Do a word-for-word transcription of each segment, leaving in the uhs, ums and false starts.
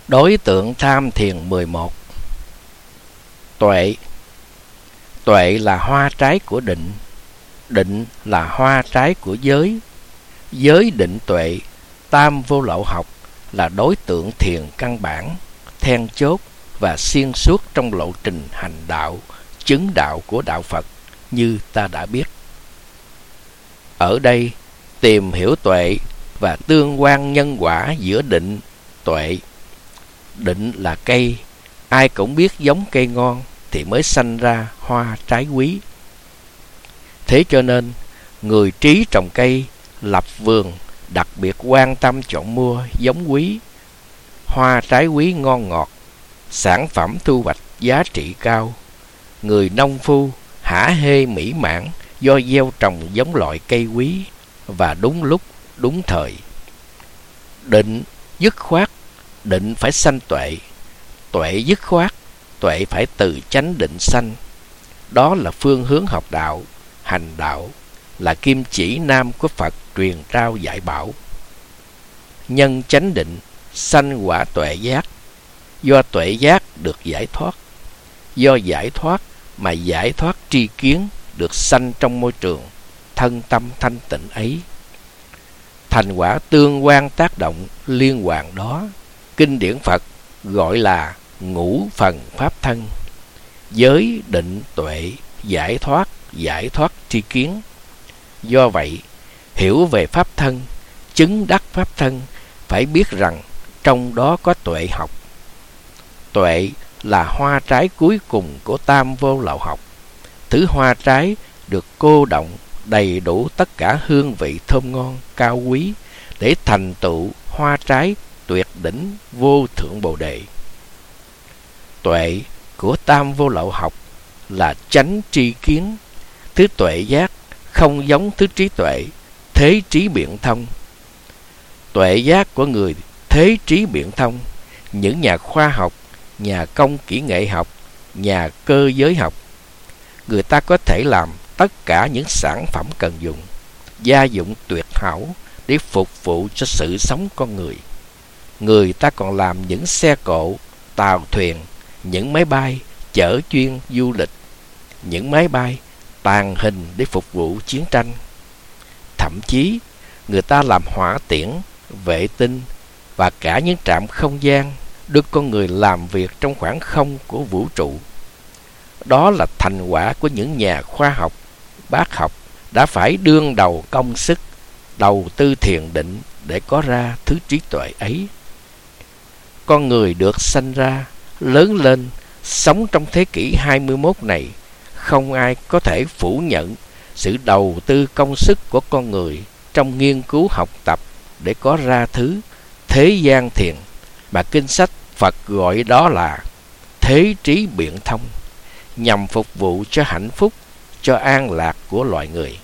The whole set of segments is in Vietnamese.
Đối tượng tham thiền mười một. Tuệ. Tuệ là hoa trái của định. Định là hoa trái của giới. Giới định tuệ, tam vô lậu học là đối tượng thiền căn bản, then chốt và xuyên suốt trong lộ trình hành đạo, chứng đạo của đạo Phật như ta đã biết. Ở đây, tìm hiểu tuệ và tương quan nhân quả giữa định, tuệ. Định là cây, ai cũng biết giống cây ngon thì mới sanh ra hoa trái quý. Thế cho nên, người trí trồng cây, lập vườn, đặc biệt quan tâm chọn mua giống quý, hoa trái quý ngon ngọt, sản phẩm thu hoạch giá trị cao. Người nông phu hả hê mỹ mãn do gieo trồng giống loại cây quý và đúng lúc, đúng thời. Định dứt khoát, định phải sanh tuệ. Tuệ dứt khoát, tuệ phải từ chánh định sanh. Đó là phương hướng học đạo, hành đạo, là kim chỉ nam của Phật truyền trao dạy bảo. Nhân chánh định, sanh quả tuệ giác. Do tuệ giác được giải thoát. Do giải thoát mà giải thoát tri kiến được sanh trong môi trường thân tâm thanh tịnh ấy. Thành quả tương quan tác động liên hoàn đó, kinh điển Phật gọi là ngũ phần pháp thân. Giới định tuệ, giải thoát, giải thoát tri kiến. Do vậy, hiểu về pháp thân, chứng đắc pháp thân, phải biết rằng trong đó có tuệ học. Tuệ là hoa trái cuối cùng của tam vô lậu học. Thứ hoa trái được cô động đầy đủ tất cả hương vị thơm ngon, cao quý để thành tựu hoa trái tuyệt đỉnh vô thượng Bồ Đề. Tuệ của tam vô lậu học là chánh tri kiến. Thứ tuệ giác không giống thứ trí tuệ, thế trí biện thông. Tuệ giác của người thế trí biện thông, những nhà khoa học, nhà công kỹ nghệ học, nhà cơ giới học, người ta có thể làm tất cả những sản phẩm cần dùng, gia dụng tuyệt hảo để phục vụ cho sự sống con người. Người ta còn làm những xe cộ, tàu thuyền, những máy bay chở chuyên du lịch, những máy bay tàng hình để phục vụ chiến tranh. Thậm chí, người ta làm hỏa tiễn, vệ tinh và cả những trạm không gian đưa con người làm việc trong khoảng không của vũ trụ. Đó là thành quả của những nhà khoa học, bác học đã phải đương đầu công sức, đầu tư thiền định để có ra thứ trí tuệ ấy. Con người được sanh ra, lớn lên, sống trong thế kỷ hai mươi mốt này, không ai có thể phủ nhận sự đầu tư công sức của con người trong nghiên cứu học tập để có ra thứ thế gian thiền mà kinh sách Phật gọi đó là thế trí biện thông, nhằm phục vụ cho hạnh phúc, cho an lạc của loài người.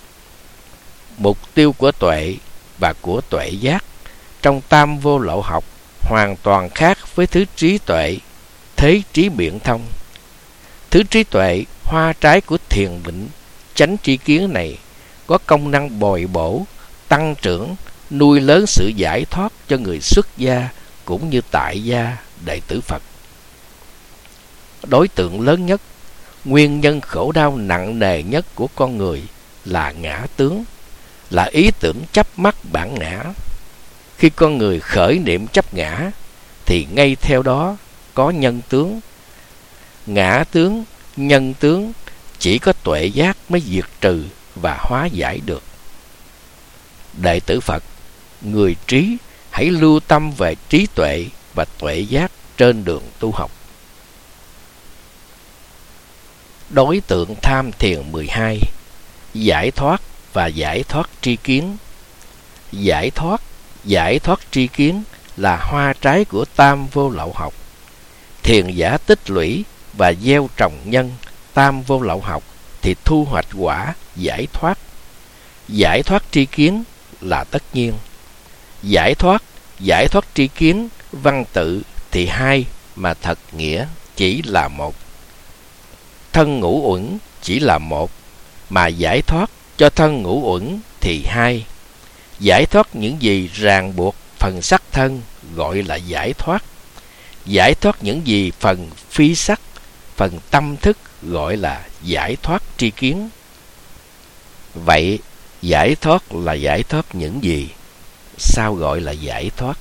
Mục tiêu của tuệ và của tuệ giác trong tam vô lậu học hoàn toàn khác với thứ trí tuệ, thế trí biện thông. Thứ trí tuệ, hoa trái của thiền định, chánh tri kiến này có công năng bồi bổ, tăng trưởng, nuôi lớn sự giải thoát cho người xuất gia cũng như tại gia đệ tử Phật. Đối tượng lớn nhất, nguyên nhân khổ đau nặng nề nhất của con người là ngã tướng, là ý tưởng chấp mắc bản ngã. Khi con người khởi niệm chấp ngã thì ngay theo đó có nhân tướng. Ngã tướng, nhân tướng chỉ có tuệ giác mới diệt trừ và hóa giải được. Đệ tử Phật, người trí hãy lưu tâm về trí tuệ và tuệ giác trên đường tu học. Đối tượng tham thiền mười hai. Giải thoát và giải thoát tri kiến. Giải thoát, giải thoát tri kiến là hoa trái của tam vô lậu học. Thiền giả tích lũy và gieo trồng nhân tam vô lậu học thì thu hoạch quả giải thoát. Giải thoát tri kiến là tất nhiên. Giải thoát, giải thoát tri kiến, văn tự thì hai mà thật nghĩa chỉ là một. Thân ngũ uẩn chỉ là một, mà giải thoát cho thân ngũ uẩn thì hai. Giải thoát những gì ràng buộc phần sắc thân gọi là giải thoát, Giải thoát những gì phần phi sắc, phần tâm thức gọi là giải thoát tri kiến. Vậy giải thoát là giải thoát những gì? Sao gọi là giải thoát?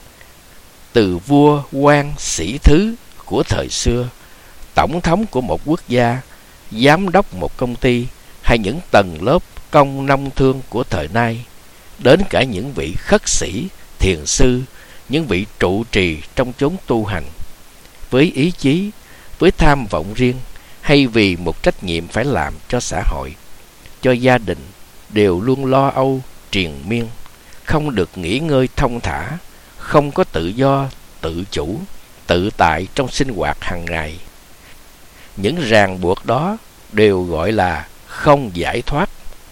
Từ vua, quan, sĩ thứ của thời xưa, tổng thống của một quốc gia, giám đốc một công ty, hay những tầng lớp công nông thương của thời nay, đến cả những vị khất sĩ, thiền sư, những vị trụ trì trong chốn tu hành, với ý chí, với tham vọng riêng, hay vì một trách nhiệm phải làm cho xã hội, cho gia đình, đều luôn lo âu, triền miên, không được nghỉ ngơi thông thả, không có tự do, tự chủ, tự tại trong sinh hoạt hàng ngày. Những ràng buộc đó đều gọi là không giải thoát.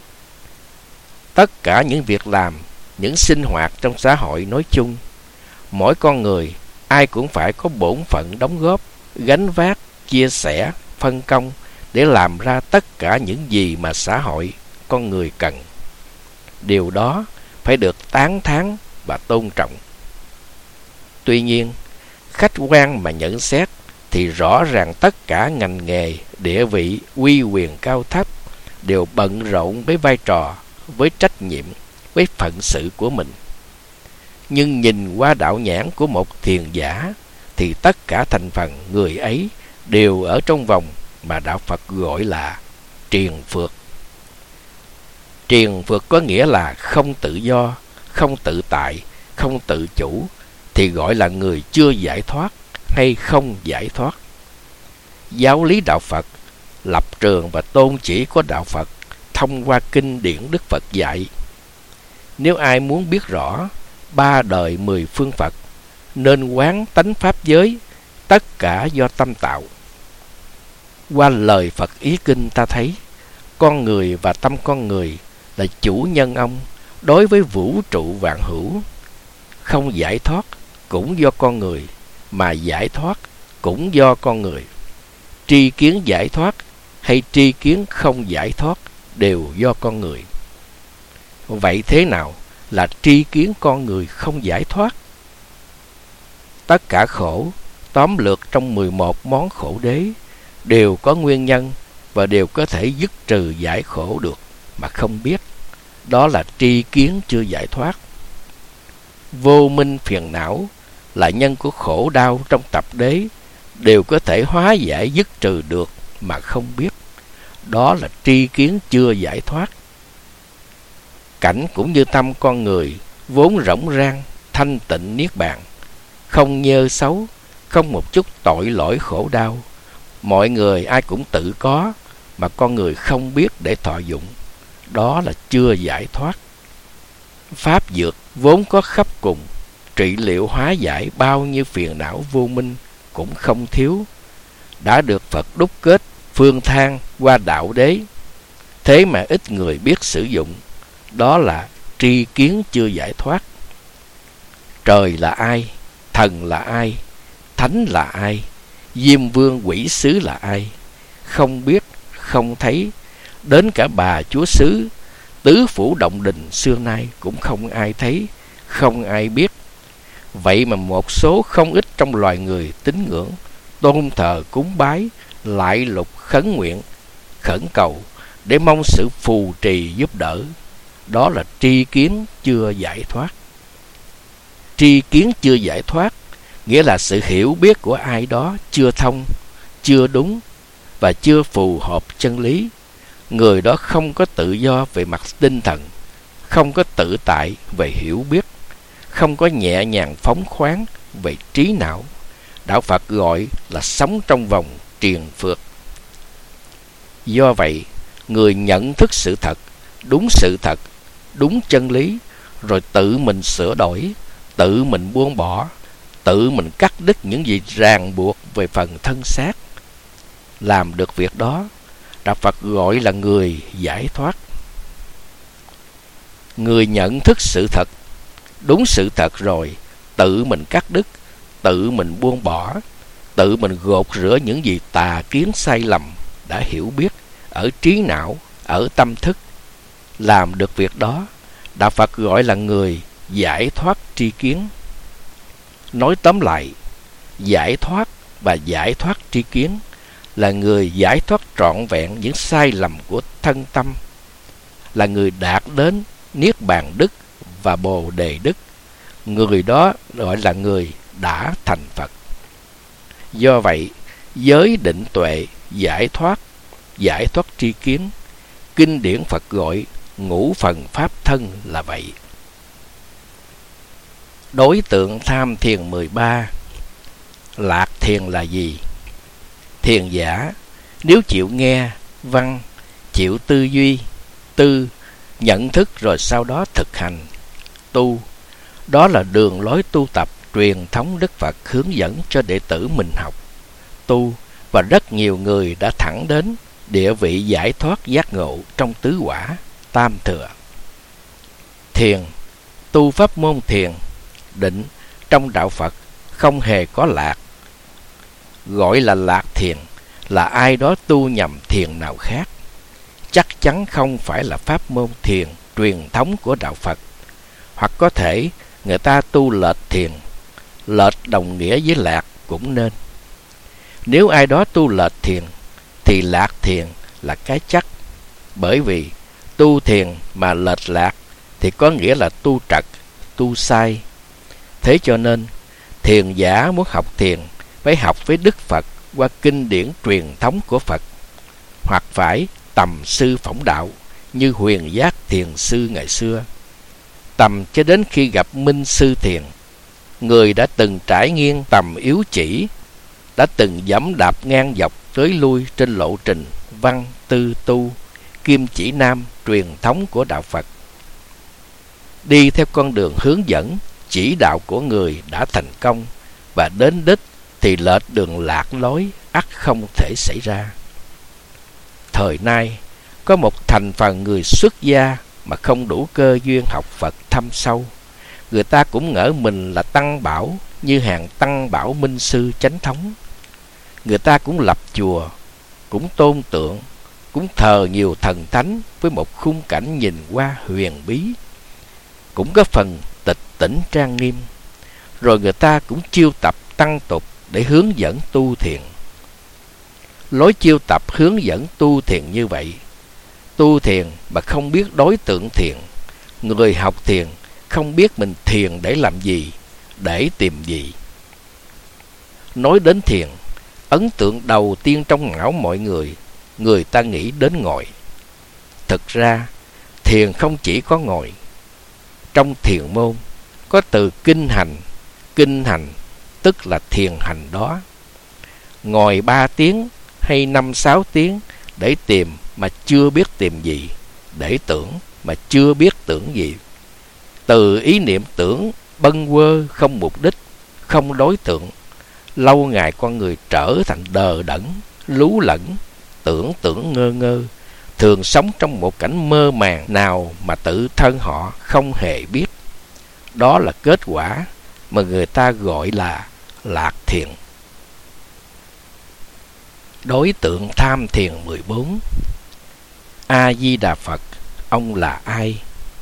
Tất cả những việc làm, những sinh hoạt trong xã hội nói chung, mỗi con người ai cũng phải có bổn phận đóng góp, gánh vác, chia sẻ, phân công để làm ra tất cả những gì mà xã hội, con người cần. Điều đó phải được tán thán và tôn trọng. Tuy nhiên, khách quan mà nhận xét thì rõ ràng tất cả ngành nghề, địa vị, uy quyền cao thấp đều bận rộn với vai trò, với trách nhiệm, với phận sự của mình. Nhưng nhìn qua đạo nhãn của một thiền giả thì tất cả thành phần người ấy đều ở trong vòng mà đạo Phật gọi là triền phược. Triền phược có nghĩa là không tự do, không tự tại, không tự chủ, thì gọi là người chưa giải thoát hay không giải thoát. Giáo lý đạo Phật, lập trường và tôn chỉ của đạo Phật thông qua kinh điển Đức Phật dạy. Nếu ai muốn biết rõ ba đời mười phương Phật, nên quán tánh pháp giới, tất cả do tâm tạo. Qua lời Phật ý kinh ta thấy, con người và tâm con người là chủ nhân ông đối với vũ trụ vạn hữu. Không giải thoát cũng do con người, mà giải thoát cũng do con người. Tri kiến giải thoát hay tri kiến không giải thoát đều do con người. Vậy thế nào là tri kiến con người không giải thoát? Tất cả khổ, tóm lược trong mười một món khổ đế, đều có nguyên nhân và đều có thể dứt trừ giải khổ được mà không biết. Đó là tri kiến chưa giải thoát. Vô minh phiền não là nhân của khổ đau trong tập đế, đều có thể hóa giải dứt trừ được mà không biết. Đó là tri kiến chưa giải thoát. Cảnh cũng như tâm con người vốn rỗng rang, thanh tịnh niết bàn, không nhơ xấu, không một chút tội lỗi khổ đau. Mọi người ai cũng tự có, mà con người không biết để thọ dụng. Đó là chưa giải thoát. Pháp dược vốn có khắp cùng, trị liệu hóa giải bao nhiêu phiền não vô minh cũng không thiếu, đã được Phật đúc kết phương thang qua đạo đế. Thế mà ít người biết sử dụng. Đó là tri kiến chưa giải thoát. Trời là ai? Thần là ai? Thánh là ai? Diêm vương quỷ sứ là ai? Không biết, không thấy. Đến cả bà chúa xứ, tứ phủ động đình xưa nay cũng không ai thấy, không ai biết. Vậy mà một số không ít trong loài người tín ngưỡng, tôn thờ cúng bái, lại lục khấn nguyện, khẩn cầu để mong sự phù trì giúp đỡ. Đó là tri kiến chưa giải thoát. Tri kiến chưa giải thoát nghĩa là sự hiểu biết của ai đó chưa thông, chưa đúng và chưa phù hợp chân lý. Người đó không có tự do về mặt tinh thần, không có tự tại về hiểu biết, không có nhẹ nhàng phóng khoáng về trí não. Đạo Phật gọi là sống trong vòng triền phược. Do vậy, người nhận thức sự thật, đúng sự thật, đúng chân lý, rồi tự mình sửa đổi, tự mình buông bỏ, tự mình cắt đứt những gì ràng buộc về phần thân xác. Làm được việc đó, Đạo Phật gọi là người giải thoát. Người nhận thức sự thật, đúng sự thật rồi, tự mình cắt đứt, tự mình buông bỏ, tự mình gột rửa những gì tà kiến sai lầm đã hiểu biết ở trí não, ở tâm thức. Làm được việc đó, Đạo Phật gọi là người giải thoát tri kiến. Nói tóm lại, giải thoát và giải thoát tri kiến, là người giải thoát trọn vẹn những sai lầm của thân tâm, là người đạt đến niết bàn đức và bồ đề đức. Người đó gọi là người đã thành Phật. Do vậy, giới định tuệ, giải thoát, giải thoát tri kiến, kinh điển Phật gọi ngũ phần pháp thân là vậy. Đối tượng tham thiền mười ba. Lạc thiền là gì? Thiền giả nếu chịu nghe văn, chịu tư duy, tư, nhận thức rồi sau đó thực hành, tu, đó là đường lối tu tập truyền thống Đức Phật hướng dẫn cho đệ tử mình học, tu, và rất nhiều người đã thẳng đến địa vị giải thoát giác ngộ trong tứ quả, tam thừa. Thiền, tu pháp môn thiền, định trong đạo Phật không hề có lạc. Gọi là lạc thiền là ai đó tu nhầm thiền nào khác, chắc chắn không phải là pháp môn thiền truyền thống của đạo Phật. Hoặc có thể người ta tu lệch thiền, lệch đồng nghĩa với lạc cũng nên. Nếu ai đó tu lệch thiền thì lạc thiền là cái chắc, bởi vì tu thiền mà lệch lạc thì có nghĩa là tu trật, tu sai. Thế cho nên thiền giả muốn học thiền phải học với Đức Phật qua kinh điển truyền thống của Phật, hoặc phải tầm sư phỏng đạo như Huyền Giác Thiền Sư ngày xưa. Tầm cho đến khi gặp Minh Sư Thiền, người đã từng trải nghiêng tầm yếu chỉ, đã từng dẫm đạp ngang dọc tới lui trên lộ trình văn tư tu kim chỉ nam truyền thống của đạo Phật. Đi theo con đường hướng dẫn chỉ đạo của người đã thành công và đến đích thì lệch đường lạc lối ắt không thể xảy ra. Thời nay có một thành phần người xuất gia mà không đủ cơ duyên học Phật thâm sâu. Người ta cũng ngỡ mình là tăng bảo như hàng tăng bảo minh sư chánh thống. Người ta cũng lập chùa, cũng tôn tượng, cũng thờ nhiều thần thánh với một khung cảnh nhìn qua huyền bí, cũng có phần tịch tỉnh trang nghiêm. Rồi người ta cũng chiêu tập tăng tục để hướng dẫn tu thiền. Lối chiêu tập hướng dẫn tu thiền như vậy, tu thiền mà không biết đối tượng thiền, người học thiền không biết mình thiền để làm gì, để tìm gì. Nói đến thiền, ấn tượng đầu tiên trong não mọi người, người ta nghĩ đến ngồi. Thực ra, thiền không chỉ có ngồi. Trong thiền môn, có từ kinh hành, kinh hành tức là thiền hành đó. Ngồi ba tiếng hay năm sáu tiếng để tìm mà chưa biết tìm gì, để tưởng mà chưa biết tưởng gì. Từ ý niệm tưởng bâng quơ không mục đích, không đối tượng, lâu ngày con người trở thành đờ đẫn, lú lẫn, tưởng tưởng ngơ ngơ, thường sống trong một cảnh mơ màng nào mà tự thân họ không hề biết. Đó là kết quả mà người ta gọi là lạc thiền. Đối tượng tham thiền mười bốn. A-di-đà Phật, ông là ai?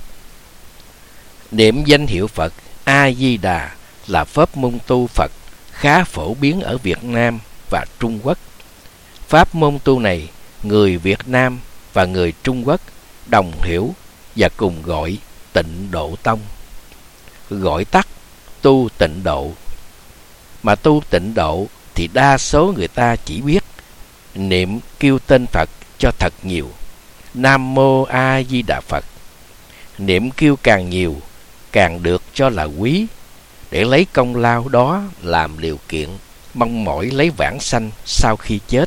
Niệm danh hiệu Phật A-di-đà là pháp môn tu Phật khá phổ biến ở Việt Nam và Trung Quốc. Pháp môn tu này, người Việt Nam và người Trung Quốc đồng hiểu và cùng gọi Tịnh Độ Tông, gọi tắt tu Tịnh Độ. Mà tu Tịnh Độ thì đa số người ta chỉ biết niệm kêu tên Phật cho thật nhiều, Nam Mô A Di Đà Phật. Niệm kêu càng nhiều càng được cho là quý, để lấy công lao đó làm điều kiện mong mỏi lấy vãng sanh sau khi chết.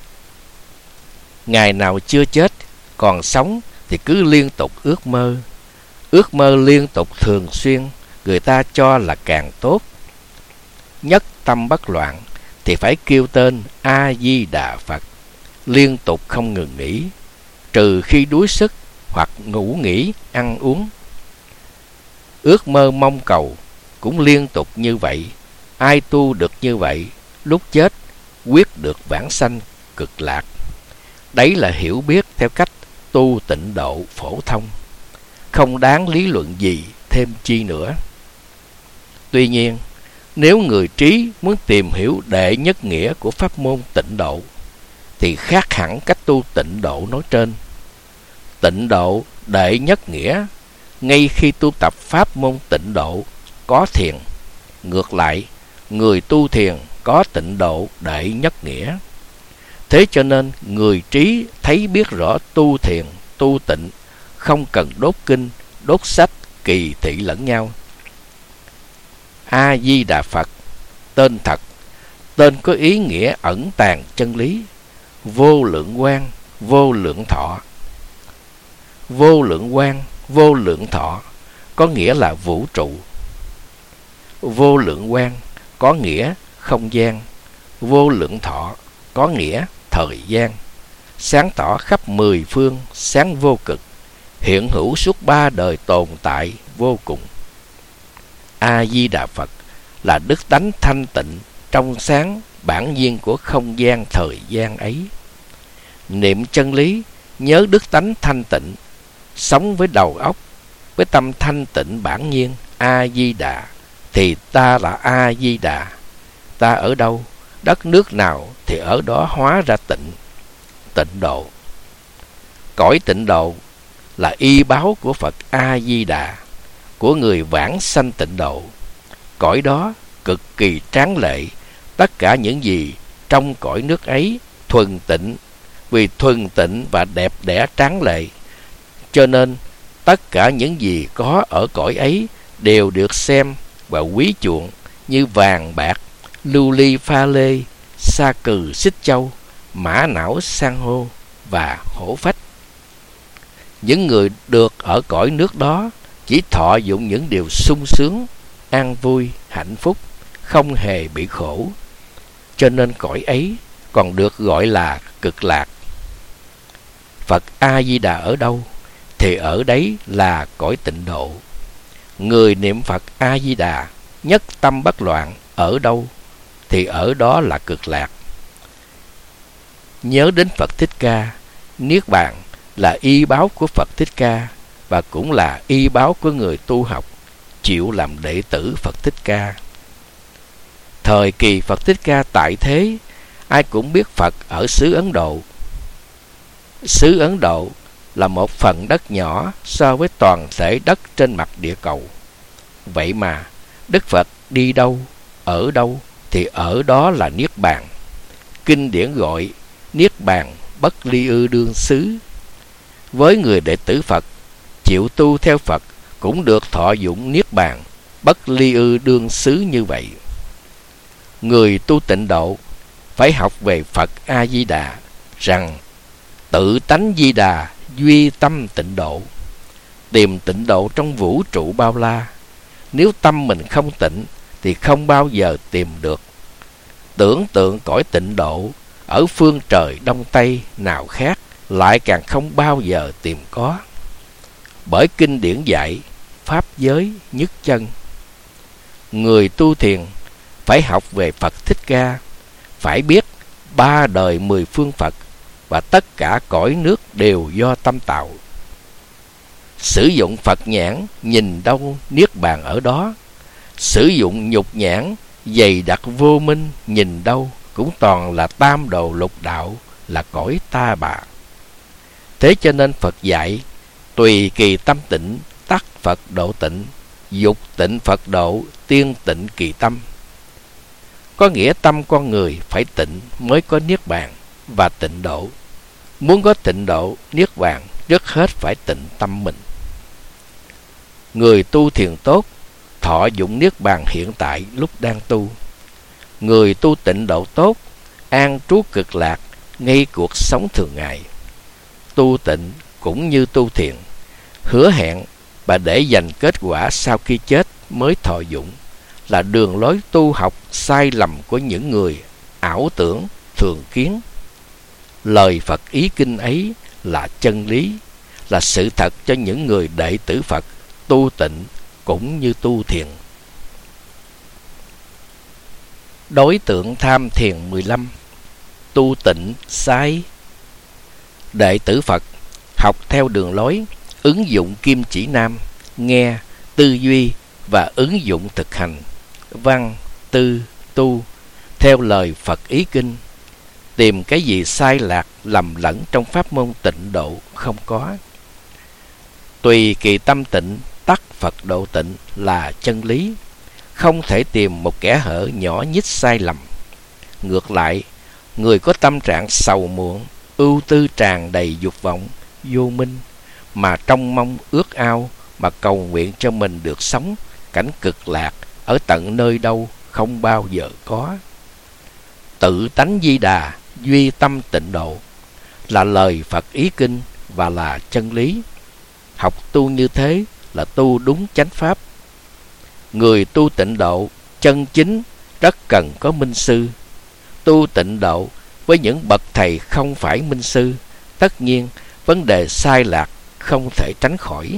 Ngày nào chưa chết, còn sống thì cứ liên tục ước mơ. Ước mơ liên tục thường xuyên, người ta cho là càng tốt. Nhất tâm bất loạn thì phải kêu tên A-di-đà Phật liên tục không ngừng nghỉ, trừ khi đuối sức hoặc ngủ nghỉ, ăn uống. Ước mơ mong cầu cũng liên tục như vậy. Ai tu được như vậy, lúc chết quyết được vãng sanh cực lạc. Đấy là hiểu biết theo cách tu Tịnh Độ phổ thông, không đáng lý luận gì thêm chi nữa. Tuy nhiên, Nếu người trí muốn tìm hiểu đệ nhất nghĩa của pháp môn tịnh độ, thì khác hẳn cách tu tịnh độ nói trên. Tịnh độ đệ nhất nghĩa, ngay khi tu tập pháp môn tịnh độ có thiền. Ngược lại, người tu thiền có tịnh độ đệ nhất nghĩa. Thế cho nên người trí thấy biết rõ tu thiền, tu tịnh, không cần đốt kinh, đốt sách, kỳ thị lẫn nhau. A Di Đà Phật, tên thật, tên có ý nghĩa ẩn tàng chân lý, vô lượng quang, vô lượng thọ. Vô lượng quang, vô lượng thọ có nghĩa là vũ trụ. Vô lượng quang có nghĩa không gian. Vô lượng thọ có nghĩa thời gian. Sáng tỏ khắp mười phương, sáng vô cực, hiện hữu suốt ba đời tồn tại vô cùng. A Di Đà Phật là đức tánh thanh tịnh, trong sáng, bản nhiên của không gian thời gian ấy. Niệm chân lý, nhớ đức tánh thanh tịnh, sống với đầu óc, với tâm thanh tịnh bản nhiên A Di Đà, thì ta là A Di Đà. Ta ở đâu, đất nước nào, thì ở đó hóa ra tịnh, tịnh độ. Cõi tịnh độ là y báo của Phật A Di Đà, của người vãng sanh tịnh độ. Cõi đó cực kỳ tráng lệ, tất cả những gì trong cõi nước ấy thuần tịnh, vì thuần tịnh và đẹp đẽ tráng lệ, cho nên tất cả những gì có ở cõi ấy đều được xem và quý chuộng như vàng bạc, lưu ly pha lê, sa cừ xích châu, mã não san hô và hổ phách. Những người được ở cõi nước đó chỉ thọ dụng những điều sung sướng, an vui, hạnh phúc, không hề bị khổ, cho nên cõi ấy còn được gọi là cực lạc. Phật A Di Đà ở đâu, thì ở đấy là cõi tịnh độ. Người niệm Phật A Di Đà nhất tâm bất loạn ở đâu, thì ở đó là cực lạc. Nhớ đến Phật Thích Ca, niết bàn là y báo của Phật Thích Ca, và cũng là y báo của người tu học chịu làm đệ tử Phật Thích Ca. Thời kỳ Phật Thích Ca tại thế, ai cũng biết Phật ở xứ Ấn Độ. Xứ Ấn Độ là một phần đất nhỏ so với toàn thể đất trên mặt địa cầu. Vậy mà Đức Phật đi đâu, ở đâu, thì ở đó là niết bàn. Kinh điển gọi niết bàn bất ly ư đương xứ. Với người đệ tử Phật chịu tu theo Phật cũng được thọ dụng niết bàn bất ly ư đương xứ như vậy. Người tu tịnh độ phải học về Phật A Di Đà rằng tự tánh Di Đà duy tâm tịnh độ. Tìm tịnh độ trong vũ trụ bao la. Nếu tâm mình không tịnh thì không bao giờ tìm được. Tưởng tượng cõi tịnh độ ở phương trời đông tây nào khác, lại càng không bao giờ tìm có. Bởi kinh điển dạy pháp giới nhất chân. Người tu thiền phải học về Phật Thích Ca, phải biết ba đời mười phương Phật và tất cả cõi nước đều do tâm tạo. Sử dụng Phật nhãn nhìn đâu niết bàn ở đó. Sử dụng nhục nhãn dày đặc vô minh nhìn đâu cũng toàn là tam đồ lục đạo, là cõi ta bà. Thế cho nên Phật dạy tùy kỳ tâm tịnh tắc Phật độ tịnh, dục tịnh Phật độ, tiên tịnh kỳ tâm. Có nghĩa tâm con người phải tịnh mới có niết bàn và tịnh độ. Muốn có tịnh độ, niết bàn, trước hết phải tịnh tâm mình. Người tu thiền tốt thọ dụng niết bàn hiện tại lúc đang tu. Người tu tịnh độ tốt an trú cực lạc ngay cuộc sống thường ngày. Tu tịnh cũng như tu thiền, hứa hẹn và để dành kết quả sau khi chết mới thọ dụng, là đường lối tu học sai lầm của những người ảo tưởng thường kiến. Lời Phật ý kinh ấy là chân lý, là sự thật cho những người đệ tử Phật tu tịnh cũng như tu thiền. Đối tượng tham thiền mười lăm. Tu tịnh sai. Đệ tử Phật học theo đường lối ứng dụng kim chỉ nam, nghe, tư duy và ứng dụng thực hành, văn, tư, tu theo lời Phật ý kinh. Tìm cái gì sai lạc lầm lẫn trong pháp môn tịnh độ không có. Tùy kỳ tâm tịnh, tắc Phật độ tịnh là chân lý. Không thể tìm một kẻ hở nhỏ nhít sai lầm. Ngược lại, người có tâm trạng sầu muộn, ưu tư tràn đầy dục vọng, vô minh, mà trông mong ước ao, mà cầu nguyện cho mình được sống cảnh cực lạc ở tận nơi đâu không bao giờ có. Tự tánh Di Đà, duy tâm tịnh độ là lời Phật ý kinh và là chân lý. Học tu như thế là tu đúng chánh pháp. Người tu tịnh độ chân chính rất cần có minh sư. Tu tịnh độ với những bậc thầy không phải minh sư, tất nhiên vấn đề sai lạc không thể tránh khỏi.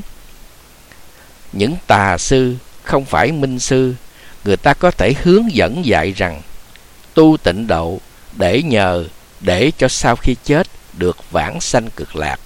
Những tà sư không phải minh sư, người ta có thể hướng dẫn dạy rằng tu tịnh độ để nhờ để cho sau khi chết được vãng sanh cực lạc.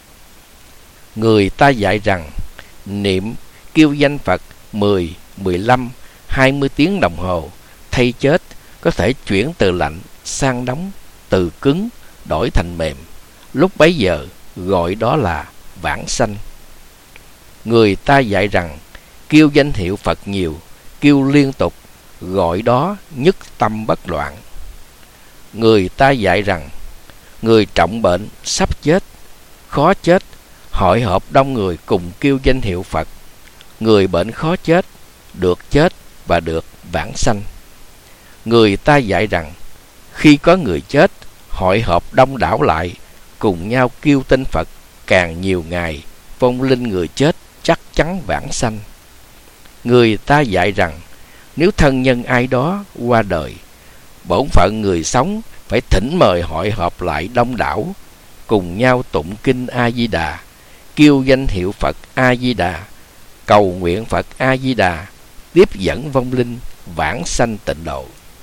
Người ta dạy rằng niệm kêu danh Phật mười, mười lăm, hai mươi tiếng đồng hồ thay chết có thể chuyển từ lạnh sang nóng, từ cứng đổi thành mềm. Lúc bấy giờ gọi đó là vãng sanh. Người ta dạy rằng kêu danh hiệu Phật nhiều, kêu liên tục, gọi đó nhất tâm bất loạn. Người ta dạy rằng người trọng bệnh sắp chết, khó chết, hội họp đông người cùng kêu danh hiệu Phật. Người bệnh khó chết, được chết và được vãng sanh. Người ta dạy rằng khi có người chết, hội họp đông đảo lại, cùng nhau kêu tên Phật càng nhiều ngày, vong linh người chết chắc chắn vãng sanh. Người ta dạy rằng nếu thân nhân ai đó qua đời, bổn phận người sống phải thỉnh mời hội họp lại đông đảo, cùng nhau tụng kinh A Di Đà, kêu danh hiệu Phật A Di Đà, cầu nguyện Phật A Di Đà, tiếp dẫn vong linh vãng sanh tịnh độ.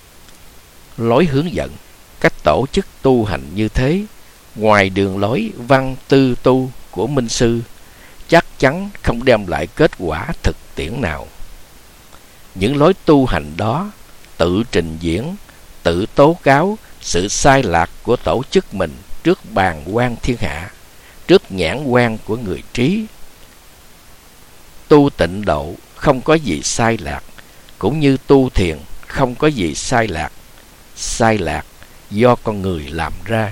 Lối hướng dẫn cách tổ chức tu hành như thế, ngoài đường lối văn tư tu của minh sư, chắc chắn không đem lại kết quả thực tiễn nào. Những lối tu hành đó tự trình diễn, tự tố cáo sự sai lạc của tổ chức mình trước bàn quan thiên hạ, trước nhãn quan của người trí. Tu tịnh độ không có gì sai lạc, cũng như tu thiền không có gì sai lạc. Sai lạc do con người làm ra.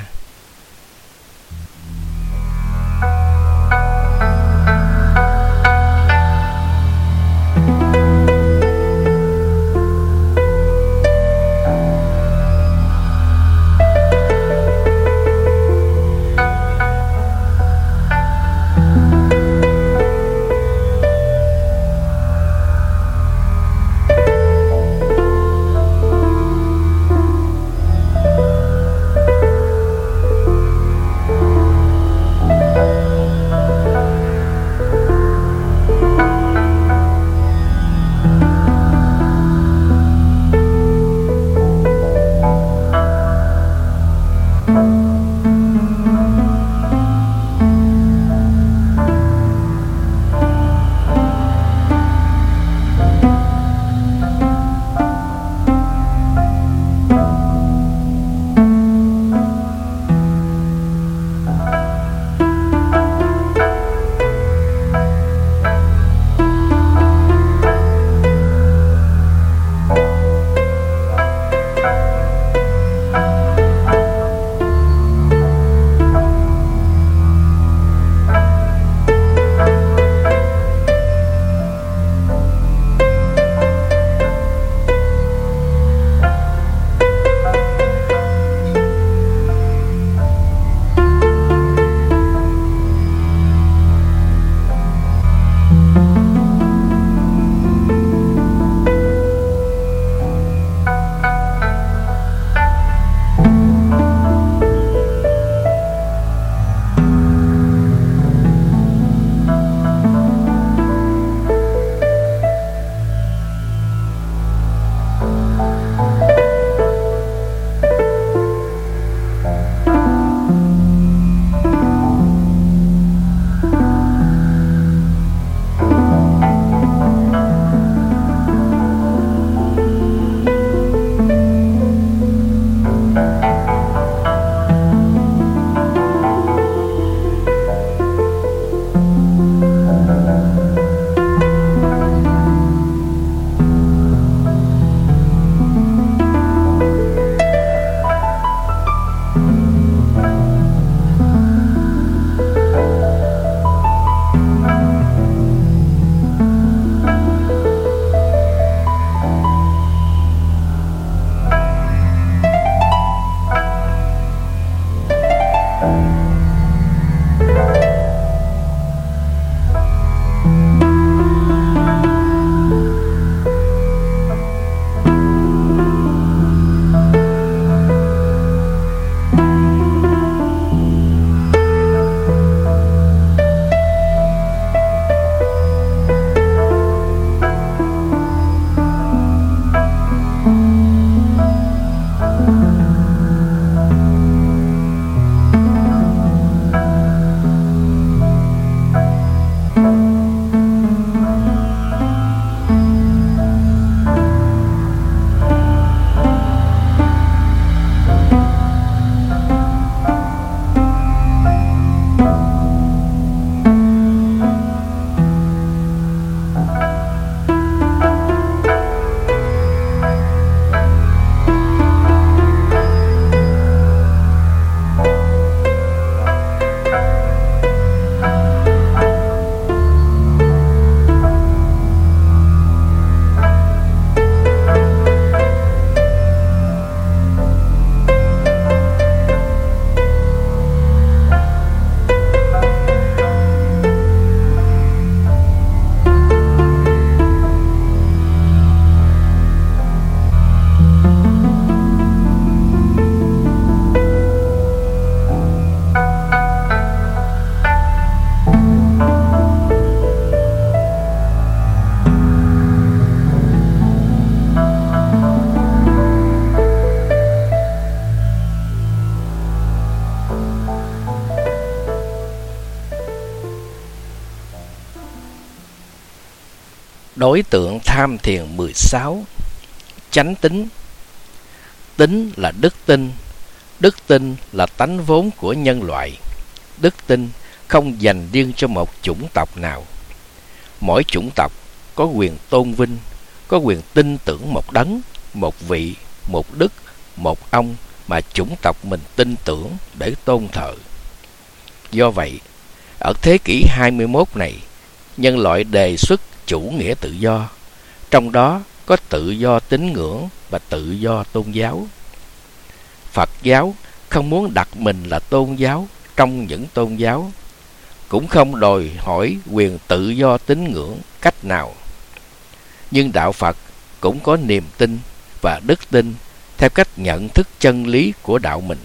Đối tượng tham thiền mười sáu. Chánh tính. Tính là đức tin. Đức tin là tánh vốn của nhân loại. Đức tin không dành riêng cho một chủng tộc nào. Mỗi chủng tộc có quyền tôn vinh, có quyền tin tưởng một đấng, một vị, một đức, một ông mà chủng tộc mình tin tưởng để tôn thờ. Do vậy, ở thế kỷ hai mươi mốt này, nhân loại đề xuất chủ nghĩa tự do, trong đó có tự do tín ngưỡng và tự do tôn giáo. Phật giáo không muốn đặt mình là tôn giáo trong những tôn giáo, cũng không đòi hỏi quyền tự do tín ngưỡng cách nào. Nhưng đạo Phật cũng có niềm tin và đức tin theo cách nhận thức chân lý của đạo mình.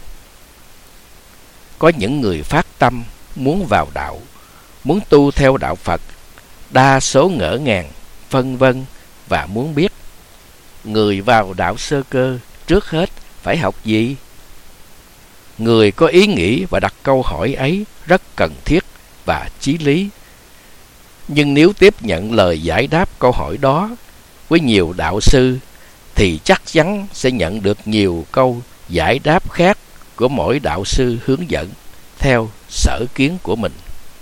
Có những người phát tâm muốn vào đạo, muốn tu theo đạo Phật, đa số ngỡ ngàng, phân vân và muốn biết người vào đạo sơ cơ trước hết phải học gì? Người có ý nghĩ và đặt câu hỏi ấy rất cần thiết và chí lý. Nhưng nếu tiếp nhận lời giải đáp câu hỏi đó với nhiều đạo sư thì chắc chắn sẽ nhận được nhiều câu giải đáp khác của mỗi đạo sư hướng dẫn theo sở kiến của mình.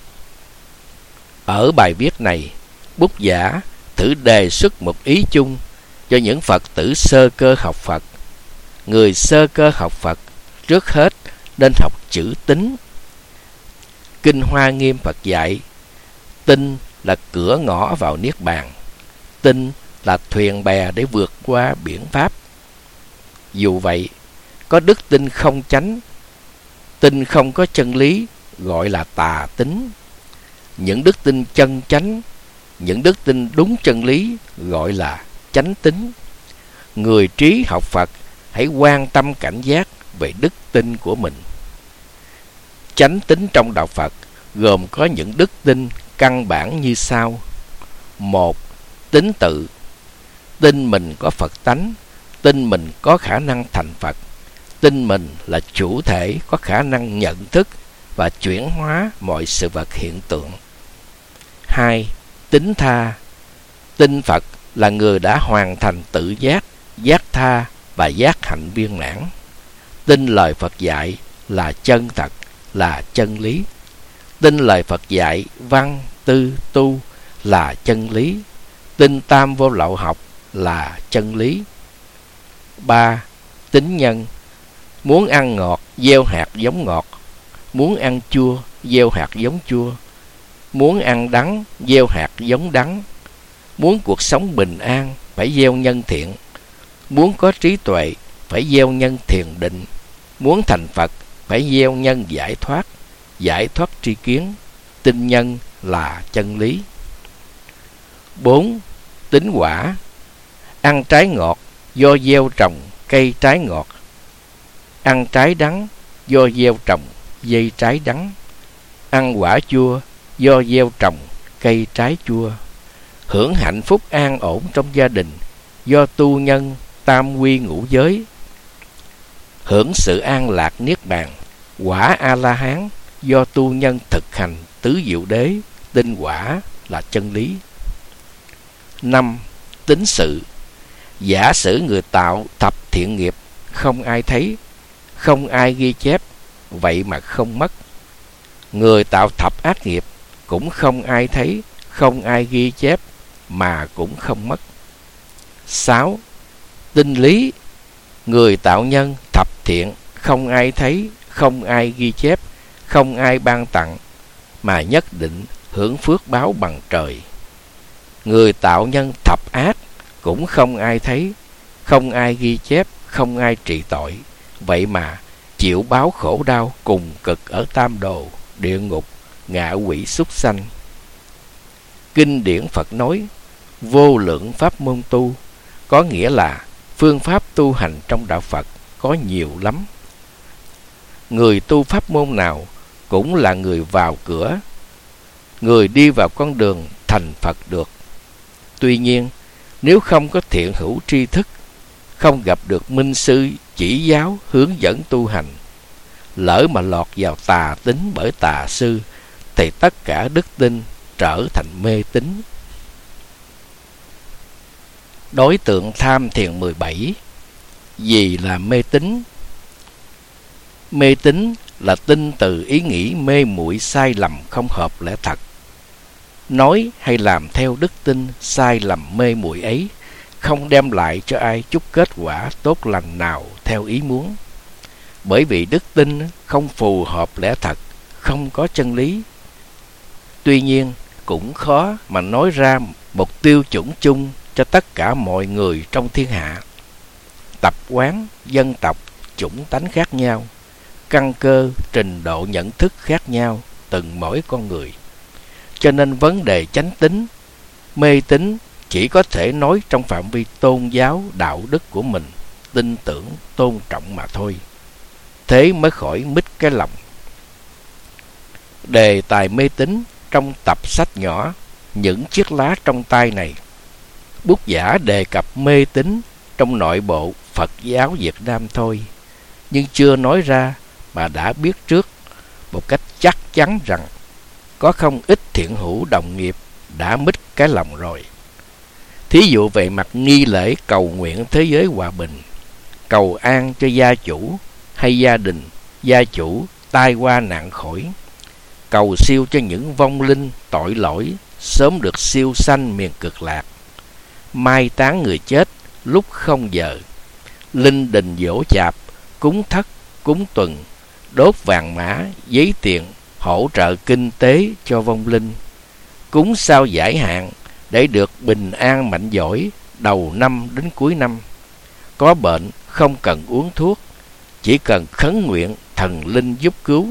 Ở bài viết này, bút giả thử đề xuất một ý chung cho những Phật tử sơ cơ học Phật. Người sơ cơ học Phật trước hết nên học chữ tín. Kinh Hoa Nghiêm Phật dạy, tin là cửa ngõ vào Niết Bàn. Tin là thuyền bè để vượt qua biển Pháp. Dù vậy, có đức tin không chánh, tin không có chân lý, gọi là tà tín. Những đức tin chân chánh, những đức tin đúng chân lý, gọi là chánh tín. Người trí học Phật hãy quan tâm cảnh giác về đức tin của mình. Chánh tín trong đạo Phật gồm có những đức tin căn bản như sau. Một, tín tự. Tin mình có Phật tánh, tin mình có khả năng thành Phật, tin mình là chủ thể có khả năng nhận thức và chuyển hóa mọi sự vật hiện tượng. Hai, tín tha. Tin Phật là người đã hoàn thành tự giác, giác tha và giác hạnh viên mãn. Tin lời Phật dạy là chân thật, là chân lý. Tin lời Phật dạy văn, tư, tu là chân lý. Tin tam vô lậu học là chân lý. Ba, tín nhân. Muốn ăn ngọt, gieo hạt giống ngọt. Muốn ăn chua, gieo hạt giống chua. Muốn ăn đắng, gieo hạt giống đắng. Muốn cuộc sống bình an, phải gieo nhân thiện. Muốn có trí tuệ, phải gieo nhân thiền định. Muốn thành Phật, phải gieo nhân giải thoát. Giải thoát tri kiến. Tin nhân là chân lý. Bốn, tín quả. Ăn trái ngọt do gieo trồng cây trái ngọt. Ăn trái đắng do gieo trồng dây trái đắng. Ăn quả chua do gieo trồng cây trái chua. Hưởng hạnh phúc an ổn trong gia đình do tu nhân tam quy ngũ giới. Hưởng sự an lạc niết bàn, quả A-la-hán do tu nhân thực hành tứ diệu đế. Tin quả là chân lý. Năm, tín sự. Giả sử người tạo thập thiện nghiệp không ai thấy, không ai ghi chép, vậy mà không mất. Người tạo thập ác nghiệp cũng không ai thấy, không ai ghi chép, mà cũng không mất. Sáu, tín lý. Người tạo nhân thập thiện không ai thấy, không ai ghi chép, không ai ban tặng, mà nhất định hưởng phước báo bằng trời. Người tạo nhân thập ác cũng không ai thấy, không ai ghi chép, không ai trị tội, vậy mà chịu báo khổ đau cùng cực ở tam đồ, địa ngục, ngạ quỷ súc sanh. Kinh điển Phật nói vô lượng pháp môn tu, có nghĩa là phương pháp tu hành trong đạo Phật có nhiều lắm. Người tu pháp môn nào cũng là người vào cửa, người đi vào con đường thành Phật được. Tuy nhiên, nếu không có thiện hữu tri thức, không gặp được minh sư chỉ giáo hướng dẫn tu hành, lỡ mà lọt vào tà tín bởi tà sư, thì tất cả đức tin trở thành mê tín. Đối tượng tham thiền mười bảy. Gì là mê tín? Mê tín là tin từ ý nghĩ mê muội sai lầm không hợp lẽ thật. Nói hay làm theo đức tin sai lầm mê muội ấy không đem lại cho ai chút kết quả tốt lành nào theo ý muốn. Bởi vì đức tin không phù hợp lẽ thật, không có chân lý. Tuy nhiên, cũng khó mà nói ra một tiêu chuẩn chung cho tất cả mọi người trong thiên hạ. Tập quán, dân tộc, chủng tánh khác nhau, căn cơ, trình độ nhận thức khác nhau từng mỗi con người. Cho nên vấn đề chánh tín, mê tín chỉ có thể nói trong phạm vi tôn giáo, đạo đức của mình, tin tưởng, tôn trọng mà thôi. Thế mới khỏi mít cái lòng. Đề tài mê tín trong tập sách nhỏ Những chiếc lá trong tay này, bút giả đề cập mê tín trong nội bộ Phật giáo Việt Nam thôi, nhưng chưa nói ra mà đã biết trước một cách chắc chắn rằng có không ít thiện hữu đồng nghiệp đã mít cái lòng rồi. Thí dụ về mặt nghi lễ cầu nguyện thế giới hòa bình, cầu an cho gia chủ hay gia đình, gia chủ tai qua nạn khỏi, cầu siêu cho những vong linh tội lỗi sớm được siêu sanh miền cực lạc, mai táng người chết lúc không giờ, linh đình dỗ chạp, cúng thất, cúng tuần, đốt vàng mã, giấy tiền, hỗ trợ kinh tế cho vong linh, cúng sao giải hạn để được bình an mạnh giỏi đầu năm đến cuối năm. Có bệnh không cần uống thuốc, chỉ cần khấn nguyện thần linh giúp cứu.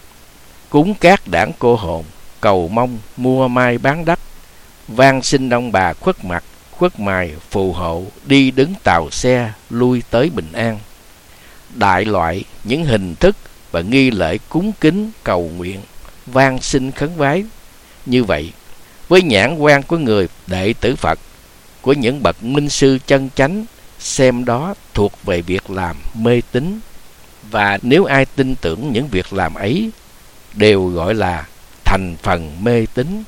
Cúng các đảng cô hồn, cầu mong mua mai bán đắt, van xin ông bà khuất mặt, khuất mày phù hộ đi đứng tàu xe lui tới bình an. Đại loại những hình thức và nghi lễ cúng kính cầu nguyện, van xin khấn vái như vậy, với nhãn quan của người đệ tử Phật, của những bậc minh sư chân chánh, xem đó thuộc về việc làm mê tín. Và nếu ai tin tưởng những việc làm ấy, đều gọi là thành phần mê tín.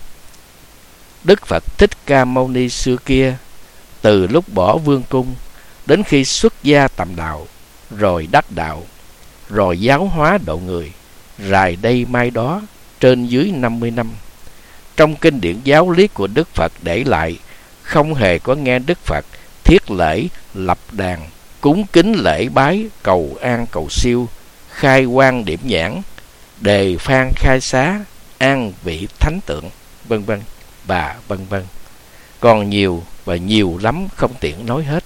Đức Phật Thích Ca Mâu Ni xưa kia, từ lúc bỏ vương cung đến khi xuất gia tầm đạo, rồi đắc đạo, rồi giáo hóa độ người, rày đây mai đó, trên dưới năm mươi năm. Trong kinh điển giáo lý của Đức Phật để lại, không hề có nghe Đức Phật thiết lễ, lập đàn, cúng kính lễ bái, cầu an cầu siêu, khai quang điểm nhãn, đề phan khai xá, an vị thánh tượng, vân vân và vân vân. Còn nhiều và nhiều lắm không tiện nói hết.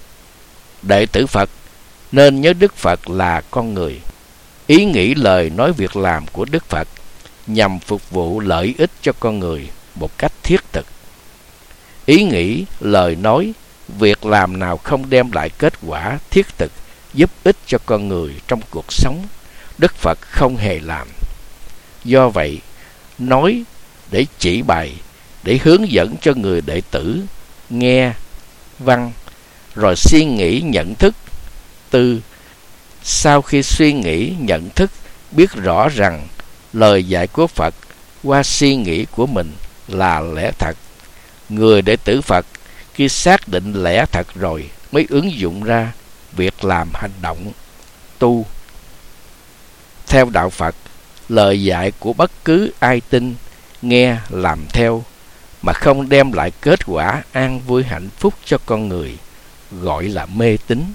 Đệ tử Phật nên nhớ Đức Phật là con người. Ý nghĩ lời nói việc làm của Đức Phật nhằm phục vụ lợi ích cho con người một cách thiết thực. Ý nghĩ, lời nói, việc làm nào không đem lại kết quả thiết thực giúp ích cho con người trong cuộc sống, Đức Phật không hề làm. Do vậy, nói để chỉ bày, để hướng dẫn cho người đệ tử nghe văn, rồi suy nghĩ nhận thức. Tư, sau khi suy nghĩ nhận thức, biết rõ rằng lời dạy của Phật qua suy nghĩ của mình là lẽ thật, người đệ tử Phật khi xác định lẽ thật rồi mới ứng dụng ra việc làm hành động tu. Theo đạo Phật, lời dạy của bất cứ ai tin, nghe, làm theo mà không đem lại kết quả an vui hạnh phúc cho con người, gọi là mê tín.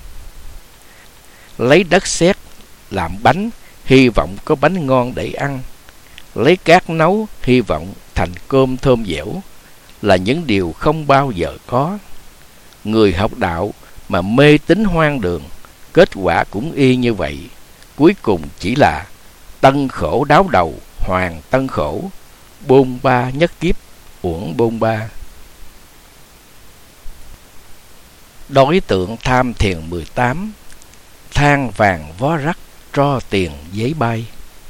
Lấy đất sét làm bánh, hy vọng có bánh ngon để ăn. Lấy cát nấu, hy vọng thành cơm thơm dẻo, là những điều không bao giờ có. Người học đạo mà mê tín hoang đường, kết quả cũng y như vậy. Cuối cùng chỉ là tân khổ đáo đầu, hoàng tân khổ, bôn ba nhất kiếp, uổng bôn ba. Đối tượng tham thiền mười tám. Than vàng vó rắc, tro tiền giấy bay.